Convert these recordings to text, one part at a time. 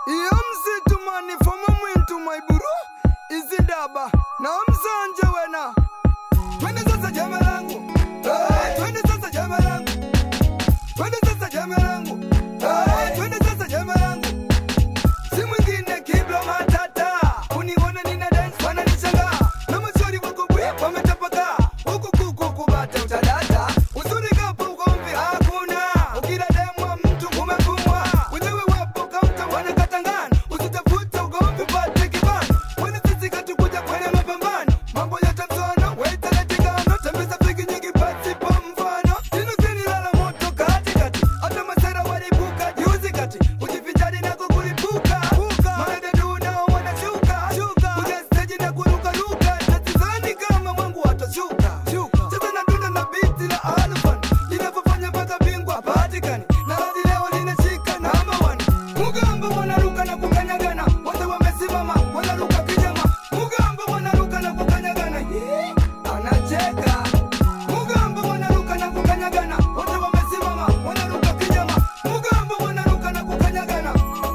Iyo msitu mani foma mwintu maiburu izindaba na msanje wena. Twende sasa jama langu, twende sasa jama langu, twende sasa jama langu, twende sasa jama langu. Si mwingine Kibla Matata, uniona nina dance wananishangaa. Na maswali wako bwi wametapaka, huku kuku kubata utadata. Uzuri kapo ugomvi hakuna, ukila demwa mtu umefumwa. Wenyewe wapo kaunta wanakatangana, usitafute ugomvi pate kibana. Wani sisi katukuja kwenye mapambano, mambo ya tamsono, weita letikano. Tembeza pigi nyingi pasi pa mfano, tinu kini lala moto katikati. Hata masera walibuka juzi kati, ujifijari na kukulipuka. Marade duna wanashuka, kuja stage na kuruka ruka. Tatizani kama mwangu watashuka. Sasa na duna na biti la alfan, linapofanya mpaka bingwa patikani. Na hadi leo linashika namba 1. Mugamba wanaruka na kukanyagana, wote wamesimama wanaruka kijama. Mugamba wanaruka na kukanyagana, anacheka. Mugamba wanaruka na kukanyagana, wote wamesimama wanaruka kijama. Mugamba wanaruka na kukanyagana.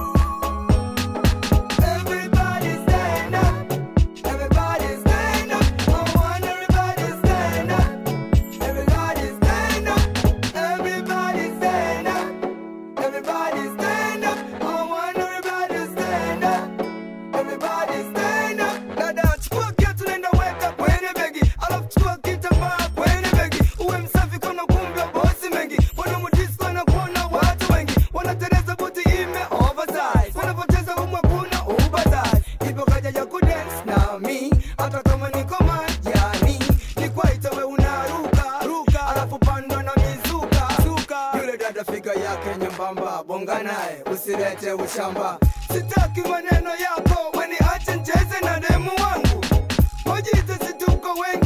Everybody stand up, everybody stand up. I want everybody stand up, everybody stand up, everybody stand up, everybody stand up. I want everybody stand up, everybody stand up. Dada chukua kiatu nenda weka kwenye begi, alafu chukua kitambaa kwenye begi. Uwe msafi kwa kumbe bosi mengi, wana mudisco na kuona watu wengi. Wanatereza buti ime oversize, wanapoteza humu hakuna ubatazi. Ipo kaja ya kudance na mi, hata kama niko majani. Ni kwaita we unaruka, alafu pandwa na mizuka. Yule dada figa yake nyembamba, bonga naye usilete ushamba. Sitaki maneno yako, weni acha ncheze na demu wangu. Wajite situko wengi